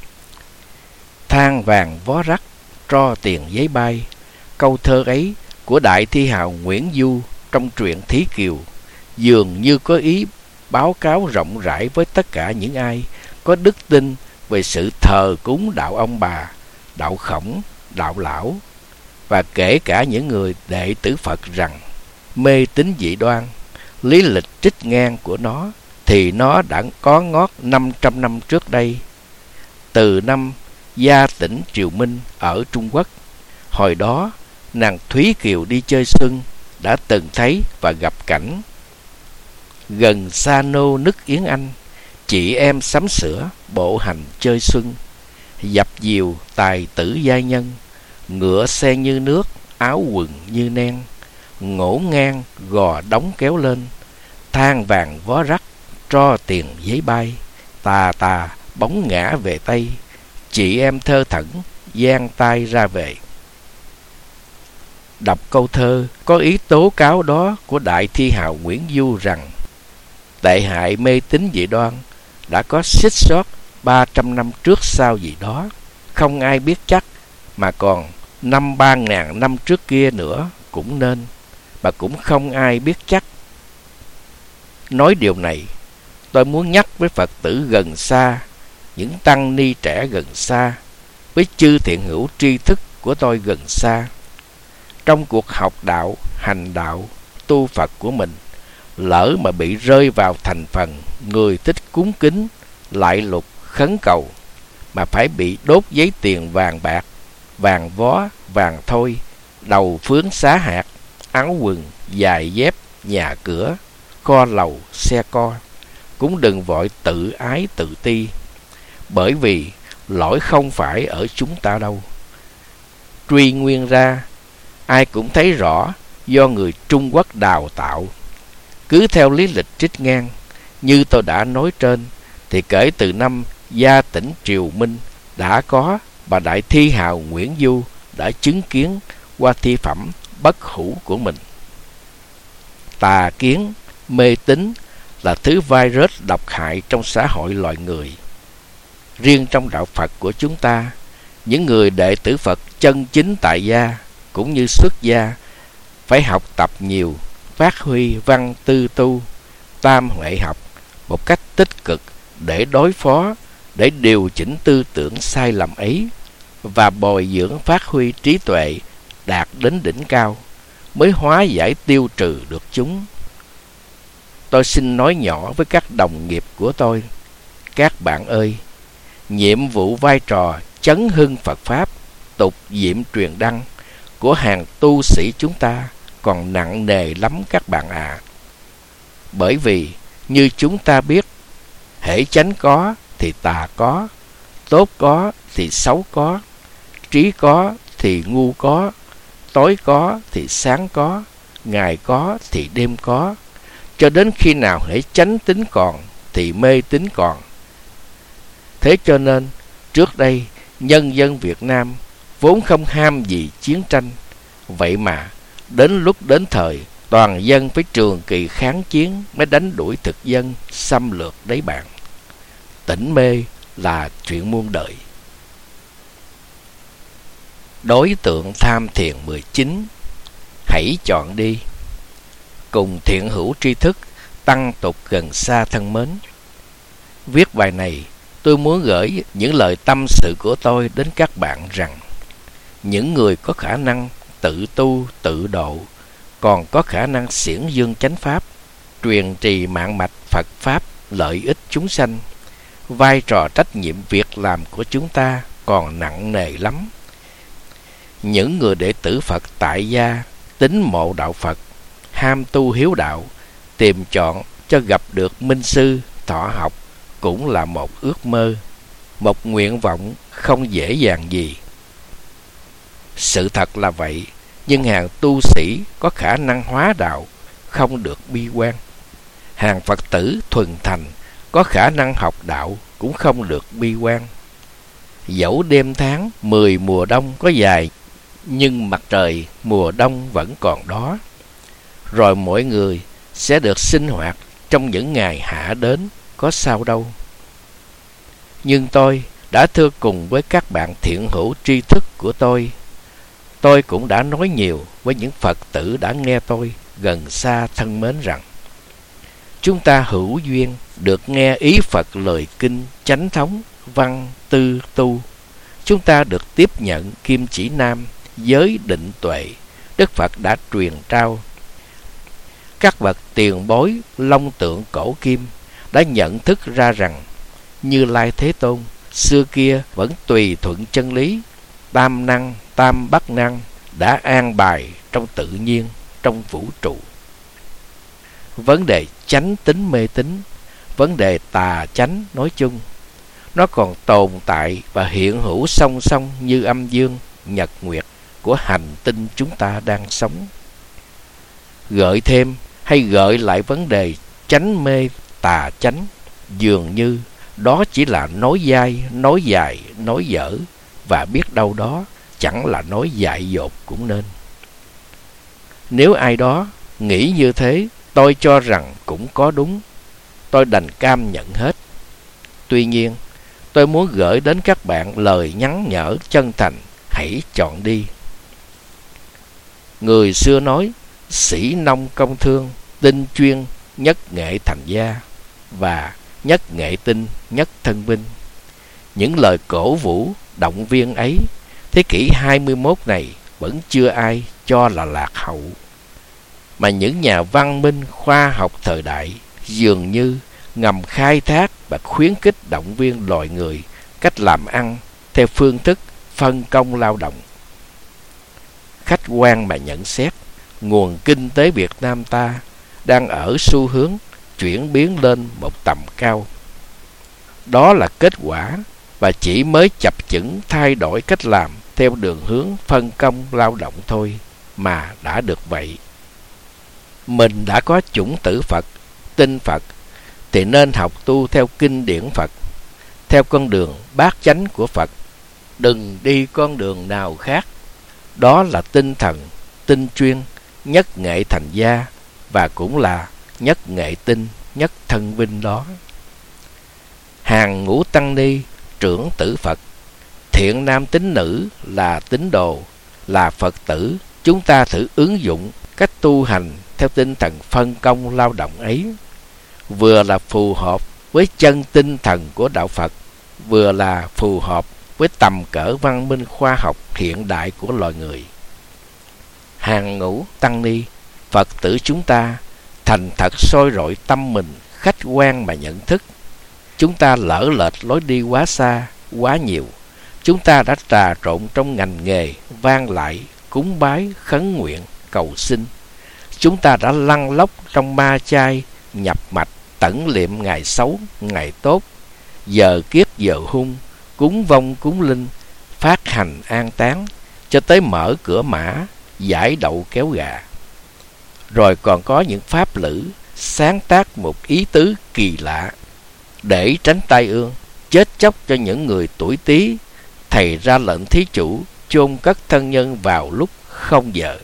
Than vàng vó rắc, tro tiền giấy bay. Câu thơ ấy của đại thi hào Nguyễn Du trong truyện Thí Kiều dường như có ý báo cáo rộng rãi với tất cả những ai có đức tin về sự thờ cúng đạo ông bà, đạo khổng, đạo lão, và kể cả những người đệ tử Phật rằng mê tín dị đoan, lý lịch trích ngang của nó thì nó đã có ngót năm trăm năm trước đây. Từ năm Gia Tỉnh Triều Minh ở Trung Quốc, hồi đó nàng Thúy Kiều đi chơi xuân đã từng thấy và gặp cảnh gần xa nô nức Yến Anh, chị em sắm sửa bộ hành chơi xuân, dập dìu tài tử giai nhân, ngựa xe như nước, áo quần như nen, ngổ ngang gò đóng kéo lên, than vàng vó rắc, tro tiền giấy bay, tà tà bóng ngã về Tây, chị em thơ thẩn giang tay ra về. Đọc câu thơ có ý tố cáo đó của đại thi hào Nguyễn Du rằng tệ hại mê tín dị đoan đã có xích sót ba trăm năm trước sau gì đó, không ai biết chắc, mà còn năm ba ngàn năm trước kia nữa cũng nên, mà cũng không ai biết chắc. Nói điều này, tôi muốn nhắc với Phật tử gần xa, những tăng ni trẻ gần xa, với chư thiện hữu tri thức của tôi gần xa. Trong cuộc học đạo, hành đạo, tu Phật của mình, lỡ mà bị rơi vào thành phần người thích cúng kính, lại lục, khấn cầu, mà phải bị đốt giấy tiền vàng bạc, vàng vó, vàng thôi, đầu phướng xá hạt, áo quần, giày dép, nhà cửa, kho lầu, xe co, cũng đừng vội tự ái tự ti, bởi vì lỗi không phải ở chúng ta đâu. Truy nguyên ra, ai cũng thấy rõ do người Trung Quốc đào tạo. Cứ theo lý lịch trích ngang, như tôi đã nói trên, thì kể từ năm Gia Tỉnh Triều Minh đã có bà đại thi hào Nguyễn Du đã chứng kiến qua thi phẩm bất hủ của mình. Tà kiến, mê tín là thứ virus độc hại trong xã hội loài người. Riêng trong đạo Phật của chúng ta, những người đệ tử Phật chân chính tại gia cũng như xuất gia phải học tập nhiều, phát huy văn tư tu, tam huệ học một cách tích cực để đối phó, để điều chỉnh tư tưởng sai lầm ấy và bồi dưỡng phát huy trí tuệ đạt đến đỉnh cao, mới hóa giải tiêu trừ được chúng. Tôi xin nói nhỏ với các đồng nghiệp của tôi: các bạn ơi, nhiệm vụ vai trò chấn hưng Phật Pháp, tục diệm truyền đăng của hàng tu sĩ chúng ta còn nặng nề lắm các bạn ạ. À. Bởi vì như chúng ta biết, hễ chánh có thì tà có, tốt có thì xấu có, trí có thì ngu có, tối có thì sáng có, ngày có thì đêm có, cho đến khi nào hễ chánh tính còn thì mê tín còn. Thế cho nên trước đây nhân dân Việt Nam vốn không ham gì chiến tranh, vậy mà đến lúc đến thời toàn dân phải trường kỳ kháng chiến mới đánh đuổi thực dân xâm lược đấy bạn. Tỉnh mê là chuyện muôn đời. Đối tượng tham thiền mười chín, hãy chọn đi. Cùng thiện hữu tri thức, tăng tục gần xa thân mến. Viết bài này, tôi muốn gửi những lời tâm sự của tôi đến các bạn rằng những người có khả năng tự tu, tự độ, còn có khả năng xiển dương chánh pháp, truyền trì mạng mạch Phật Pháp lợi ích chúng sanh, vai trò trách nhiệm việc làm của chúng ta còn nặng nề lắm. Những người đệ tử Phật tại gia, tín mộ đạo Phật, ham tu hiếu đạo, tìm chọn cho gặp được minh sư, thọ học cũng là một ước mơ, một nguyện vọng không dễ dàng gì. Sự thật là vậy, nhưng hàng tu sĩ có khả năng hóa đạo không được bi quan. Hàng Phật tử thuần thành có khả năng học đạo cũng không được bi quan. Dẫu đêm tháng mười mùa đông có dài, nhưng mặt trời mùa đông vẫn còn đó. Rồi mỗi người sẽ được sinh hoạt trong những ngày hạ đến, có sao đâu. Nhưng tôi đã thưa cùng với các bạn thiện hữu tri thức của tôi. Tôi cũng đã nói nhiều với những Phật tử đã nghe tôi gần xa thân mến rằng chúng ta hữu duyên được nghe ý Phật lời kinh chánh thống văn tư tu. Chúng ta được tiếp nhận kim chỉ nam giới định tuệ Đức Phật đã truyền trao. Các bậc tiền bối long tượng cổ kim đã nhận thức ra rằng Như Lai Thế Tôn xưa kia vẫn tùy thuận chân lý tam năng tam bất năng đã an bài trong tự nhiên, trong vũ trụ. Vấn đề chánh tín mê tín, vấn đề tà chánh nói chung, nó còn tồn tại và hiện hữu song song như âm dương, nhật nguyệt của hành tinh chúng ta đang sống. Gợi thêm hay gợi lại vấn đề chánh mê tà chánh, dường như đó chỉ là nói dai, nói dài, nói dở, và biết đâu đó chẳng là nói dại dột cũng nên. Nếu ai đó nghĩ như thế, tôi cho rằng cũng có đúng, tôi đành cam nhận hết. Tuy nhiên, tôi muốn gửi đến các bạn lời nhắn nhở chân thành, hãy chọn đi. Người xưa nói, sĩ nông công thương, tinh chuyên, nhất nghệ thành gia, và nhất nghệ tinh, nhất thân binh. Những lời cổ vũ, động viên ấy, thế kỷ hai mươi mốt này vẫn chưa ai cho là lạc hậu. Mà những nhà văn minh khoa học thời đại dường như ngầm khai thác và khuyến khích động viên loài người cách làm ăn theo phương thức phân công lao động. Khách quan mà nhận xét, nguồn kinh tế Việt Nam ta đang ở xu hướng chuyển biến lên một tầm cao. Đó là kết quả và chỉ mới chập chững thay đổi cách làm theo đường hướng phân công lao động thôi mà đã được vậy. Mình đã có chủng tử Phật, tin Phật, thì nên học tu theo kinh điển Phật, theo con đường bát chánh của Phật, đừng đi con đường nào khác. Đó là tinh thần, tinh chuyên, nhất nghệ thành gia, và cũng là nhất nghệ tinh, nhất thân vinh đó. Hàng ngũ tăng ni, trưởng tử Phật, thiện nam tín nữ là tín đồ, là Phật tử, chúng ta thử ứng dụng cách tu hành theo tinh thần phân công lao động ấy, vừa là phù hợp với chân tinh thần của đạo Phật, vừa là phù hợp với tầm cỡ văn minh khoa học hiện đại của loài người. Hàng ngũ tăng ni, Phật tử chúng ta thành thật soi rọi tâm mình, khách quan mà nhận thức. Chúng ta lỡ lệch lối đi quá xa, quá nhiều. Chúng ta đã trà trộn trong ngành nghề, vang lại, cúng bái, khấn nguyện, cầu xin. Chúng ta đã lăn lóc trong ma chai, nhập mạch, tẩn liệm ngày xấu, ngày tốt, giờ kiết giờ hung, cúng vong cúng linh, phát hành an táng, cho tới mở cửa mã, giải đậu kéo gà. Rồi còn có những pháp lữ sáng tác một ý tứ kỳ lạ để tránh tai ương, chết chóc cho những người tuổi Tý. Thầy ra lệnh thí chủ chôn cất thân nhân vào lúc không giờ.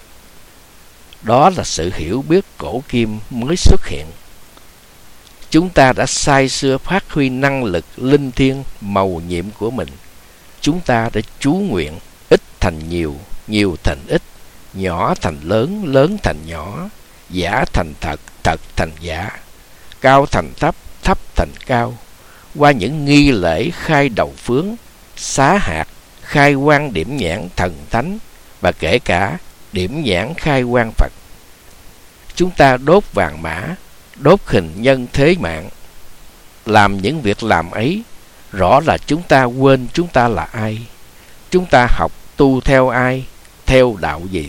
Đó là sự hiểu biết cổ kim mới xuất hiện. Chúng ta đã say sưa phát huy năng lực linh thiêng mầu nhiệm của mình. Chúng ta đã chú nguyện ít thành nhiều, nhiều thành ít, nhỏ thành lớn, lớn thành nhỏ, giả thành thật, thật thành giả, cao thành thấp, thấp thành cao. Qua những nghi lễ khai đầu phướng, xá hạt, khai quang điểm nhãn thần thánh, và kể cả điểm nhãn khai quang Phật, chúng ta đốt vàng mã, đốt hình nhân thế mạng. Làm những việc làm ấy, rõ là chúng ta quên chúng ta là ai, chúng ta học tu theo ai, theo đạo gì.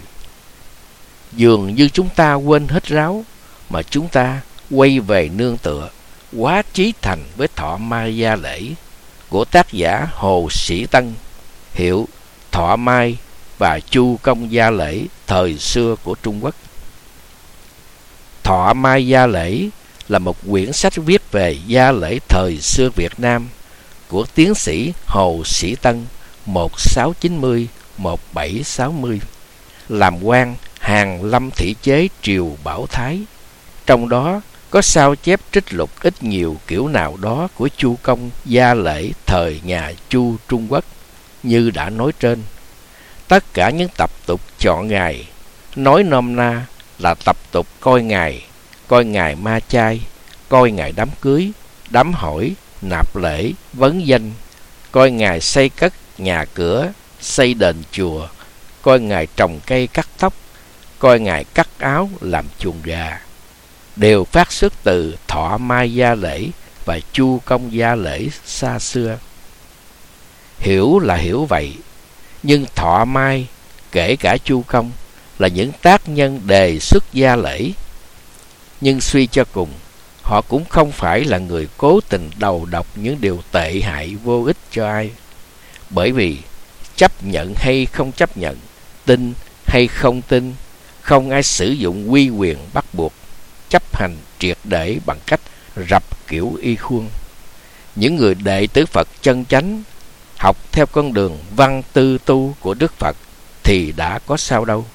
Dường như chúng ta quên hết ráo, mà chúng ta quay về nương tựa quá chí thành với Thọ Mai Gia Lễ của tác giả Hồ Sĩ Tân, hiệu Thọ Mai và Chu Công Gia Lễ thời xưa của Trung Quốc. Thọ Mai Gia Lễ là một quyển sách viết về gia lễ thời xưa Việt Nam của tiến sĩ Hồ Sĩ Tân một nghìn sáu trăm chín mươi đến một nghìn bảy trăm sáu mươi, làm quan Hàn Lâm Thị Chế triều Bảo Thái. Trong đó có sao chép trích lục ít nhiều kiểu nào đó của Chu Công Gia Lễ thời nhà Chu Trung Quốc. Như đã nói trên, tất cả những tập tục chọn ngày, nói nôm na là tập tục coi ngày, coi ngày ma chay, coi ngày đám cưới, đám hỏi, nạp lễ, vấn danh, coi ngày xây cất nhà cửa, xây đền chùa, coi ngày trồng cây cắt tóc, coi ngày cắt áo làm chuồng gà, đều phát xuất từ Thọ Mai Gia Lễ và Chu Công Gia Lễ xa xưa. Hiểu là hiểu vậy, nhưng Thọ Mai, kể cả Chu Công, là những tác nhân đề xuất gia lễ. Nhưng suy cho cùng, họ cũng không phải là người cố tình đầu độc những điều tệ hại vô ích cho ai. Bởi vì chấp nhận hay không chấp nhận, tin hay không tin, không ai sử dụng uy quyền bắt buộc, chấp hành triệt để bằng cách rập kiểu y khuôn. Những người đệ tử Phật chân chánh học theo con đường văn tư tu của Đức Phật thì đã có sao đâu.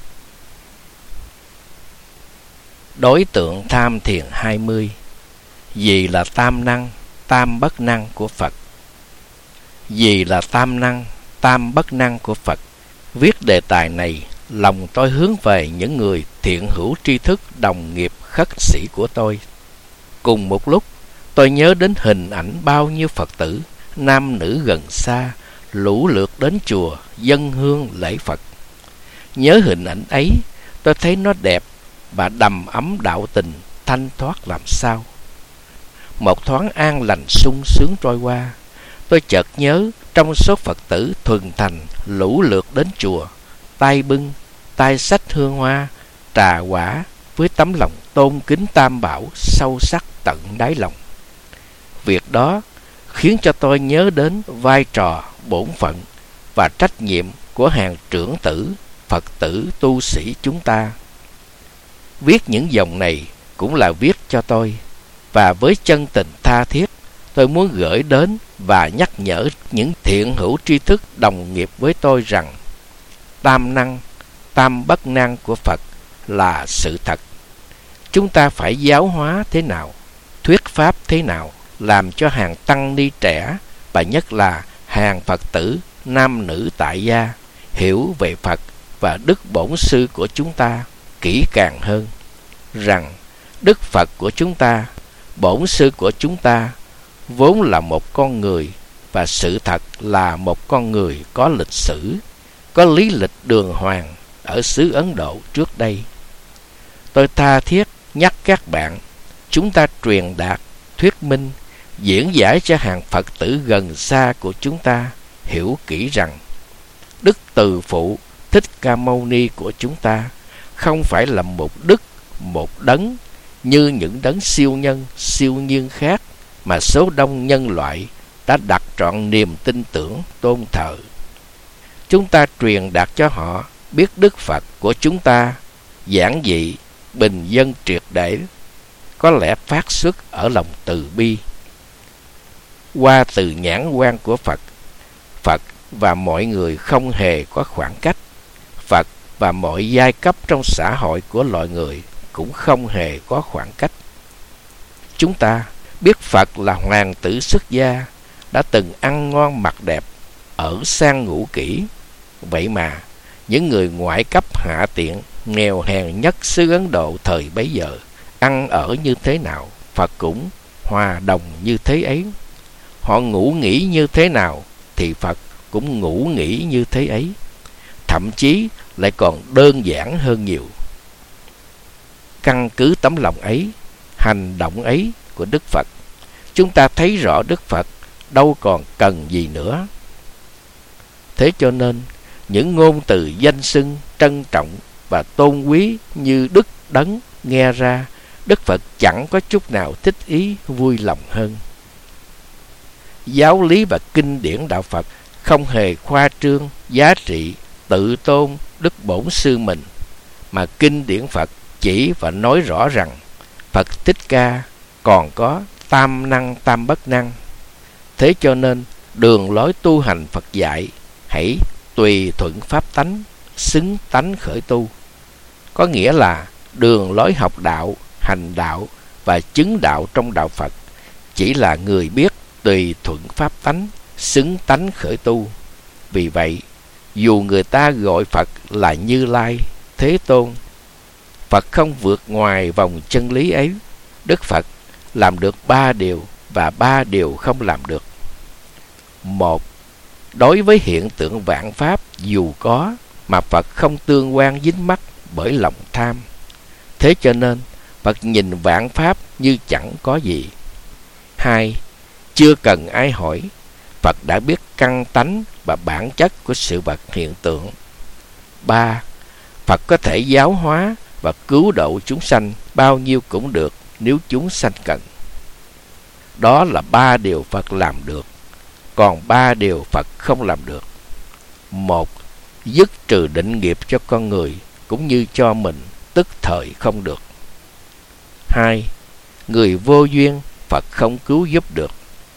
Đối tượng tham thiền hai mươi. Gì là tam năng, tam bất năng của Phật? Gì là tam năng, tam bất năng của Phật? Viết đề tài này, lòng tôi hướng về những người thiện hữu tri thức đồng nghiệp khất sĩ của tôi. Cùng một lúc, tôi nhớ đến hình ảnh bao nhiêu Phật tử, nam nữ gần xa, lũ lượt đến chùa, dâng hương lễ Phật. Nhớ hình ảnh ấy, tôi thấy nó đẹp và đầm ấm đạo tình, thanh thoát làm sao. Một thoáng an lành sung sướng trôi qua, tôi chợt nhớ trong số Phật tử thuần thành lũ lượt đến chùa, tay bưng, tay xách hương hoa, trà quả với tấm lòng tôn kính Tam Bảo sâu sắc tận đáy lòng. Việc đó khiến cho tôi nhớ đến vai trò, bổn phận và trách nhiệm của hàng trưởng tử, Phật tử, tu sĩ chúng ta. Viết những dòng này cũng là viết cho tôi, và với chân tình tha thiết, tôi muốn gửi đến và nhắc nhở những thiện hữu tri thức đồng nghiệp với tôi rằng tam năng, tam bất năng của Phật là sự thật. Chúng ta phải giáo hóa thế nào, thuyết pháp thế nào, làm cho hàng tăng ni trẻ và nhất là hàng Phật tử nam nữ tại gia hiểu về Phật và Đức Bổn Sư của chúng ta kỹ càng hơn, rằng Đức Phật của chúng ta, Bổn Sư của chúng ta vốn là một con người, và sự thật là một con người có lịch sử, có lý lịch đường hoàng ở xứ Ấn Độ trước đây. Tôi tha thiết nhắc các bạn, chúng ta truyền đạt, thuyết minh, diễn giải cho hàng Phật tử gần xa của chúng ta hiểu kỹ rằng Đức Từ Phụ Thích Ca Mâu Ni của chúng ta không phải là một đức, một đấng như những đấng siêu nhân, siêu nhiên khác mà số đông nhân loại đã đặt trọn niềm tin tưởng tôn thờ. Chúng ta truyền đạt cho họ biết Đức Phật của chúng ta giản dị, bình dân triệt để, có lẽ phát xuất ở lòng từ bi. Qua từ nhãn quan của Phật, Phật và mọi người không hề có khoảng cách. Phật và mọi giai cấp trong xã hội của loài người cũng không hề có khoảng cách. Chúng ta biết Phật là hoàng tử xuất gia, đã từng ăn ngon mặc đẹp, ở sang ngủ kỹ. Vậy mà những người ngoại cấp hạ tiện, nghèo hèn nhất xứ Ấn Độ thời bấy giờ ăn ở như thế nào, Phật cũng hòa đồng như thế ấy. Họ ngủ nghỉ như thế nào thì Phật cũng ngủ nghỉ như thế ấy, thậm chí lại còn đơn giản hơn nhiều. Căn cứ tấm lòng ấy, hành động ấy của Đức Phật, chúng ta thấy rõ Đức Phật đâu còn cần gì nữa. Thế cho nên những ngôn từ danh xưng trân trọng và tôn quý như Đức Đấng nghe ra, Đức Phật chẳng có chút nào thích ý vui lòng hơn. Giáo lý và kinh điển đạo Phật không hề khoa trương, giá trị, tự tôn Đức Bổn Sư mình, mà kinh điển Phật chỉ và nói rõ rằng Phật Thích Ca còn có tam năng tam bất năng. Thế cho nên đường lối tu hành Phật dạy hãy tùy thuận pháp tánh, xứng tánh khởi tu. Có nghĩa là đường lối học đạo, hành đạo và chứng đạo trong đạo Phật chỉ là người biết tùy thuận pháp tánh, xứng tánh khởi tu. Vì vậy, dù người ta gọi Phật là Như Lai, Thế Tôn, Phật không vượt ngoài vòng chân lý ấy. Đức Phật làm được ba điều và ba điều không làm được. Một, đối với hiện tượng vạn pháp dù có mà Phật không tương quan dính mắc bởi lòng tham. Thế cho nên Phật nhìn vạn pháp như chẳng có gì. Hai, chưa cần ai hỏi, Phật đã biết căn tánh và bản chất của sự vật hiện tượng. Ba, Phật có thể giáo hóa và cứu độ chúng sanh bao nhiêu cũng được nếu chúng sanh cần. Đó là ba điều Phật làm được, còn ba điều Phật không làm được. Một, dứt trừ định nghiệp cho con người cũng như cho mình, tức thời không được. Hai, người vô duyên Phật không cứu giúp được.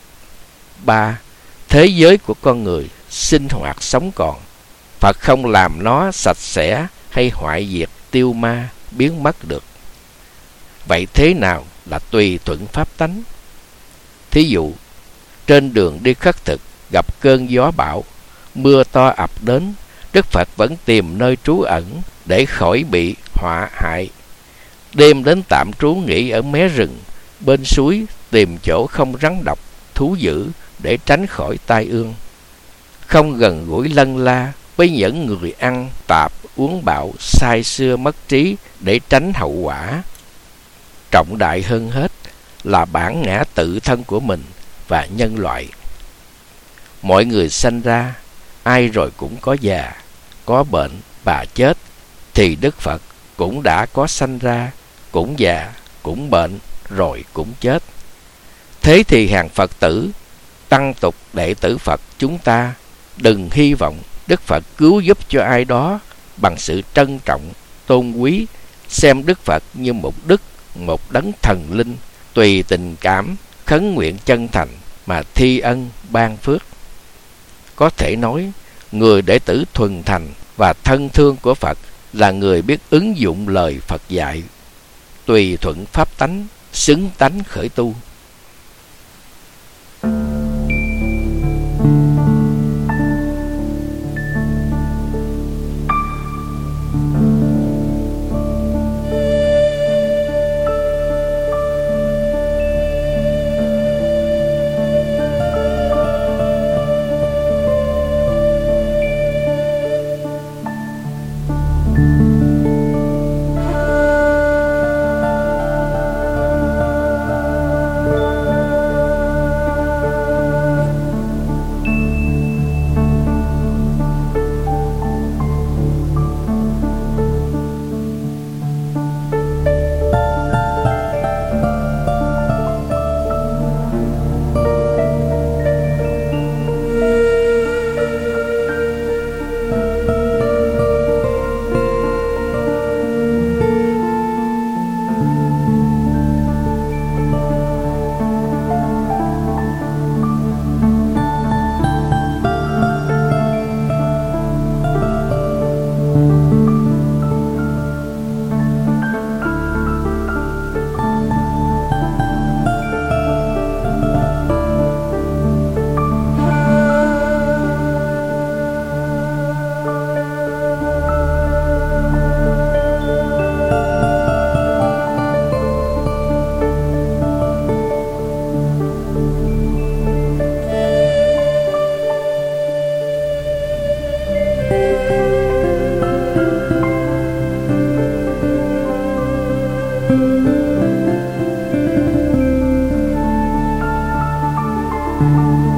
Ba, thế giới của con người sinh hoạt sống còn, Phật không làm nó sạch sẽ hay hoại diệt, tiêu ma, biến mất được. Vậy thế nào là tùy thuận pháp tánh? Thí dụ, trên đường đi khất thực gặp cơn gió bão, mưa to ập đến, Đức Phật vẫn tìm nơi trú ẩn để khỏi bị họa hại. Đêm đến tạm trú nghỉ ở mé rừng, bên suối, tìm chỗ không rắn độc, thú dữ để tránh khỏi tai ương. Không gần gũi lân la với những người ăn tạp, uống bạo, say sưa mất trí để tránh hậu quả. Trọng đại hơn hết là bản ngã tự thân của mình và nhân loại. Mọi người sanh ra, ai rồi cũng có già, có bệnh và chết, thì Đức Phật cũng đã có sanh ra, cũng già, cũng bệnh, rồi cũng chết. Thế thì hàng Phật tử, tăng tục đệ tử Phật chúng ta đừng hy vọng Đức Phật cứu giúp cho ai đó bằng sự trân trọng, tôn quý, xem Đức Phật như một đức, một đấng thần linh, tùy tình cảm, khấn nguyện chân thành mà thi ân ban phước. Có thể nói, người đệ tử thuần thành và thân thương của Phật là người biết ứng dụng lời Phật dạy, tùy thuận pháp tánh, xứng tánh khởi tu. Thank you.